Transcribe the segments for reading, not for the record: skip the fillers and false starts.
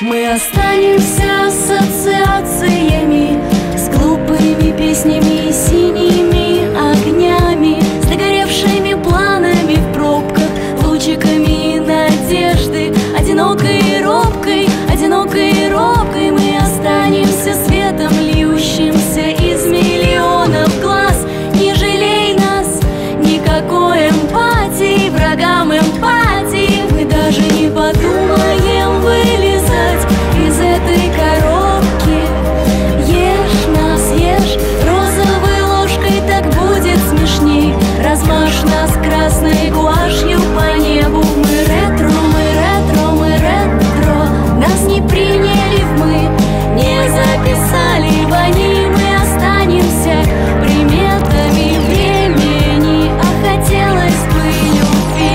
Мы останемся ассоциациями, с глупыми песнями и синими огнями, с догоревшими планами в пробках, лучиками надежды. Одинокой и робкой, одинокой и робкой мы останемся светом, льющимся из миллионов глаз. Не жалей нас, никакой эмпатии, врагам эмпатии мы даже не подумаем вылезать из этой коробки. Ешь нас, ешь розовой ложкой, так будет смешней. Размажь нас красной гуашью по небу. Мы ретро, мы ретро, мы ретро. Нас не приняли в мы, не записали в они. Мы останемся приметами времени, а хотелось бы любви.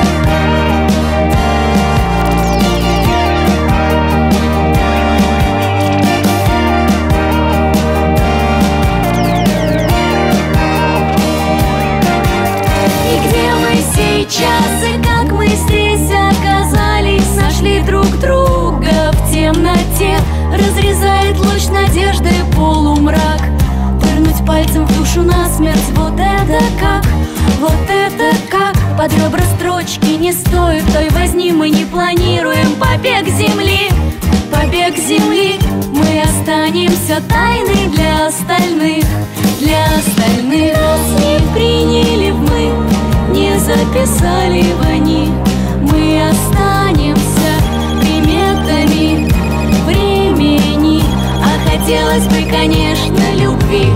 И где мы сейчас, и как мы здесь оказались? Нашли друг друга в темноте, разрезает луч надежды полумрак. Пырнуть пальцем в душу насмерть, вот это как, вот это как. Под ребра строчки не стоит той возни, мы не планируем побег земли. Побег земли, мы останемся тайной для остальных, для остальных. Нас не приняли в мы, не записали в они. Мы останемся приметами времени, а хотелось бы, конечно, любви.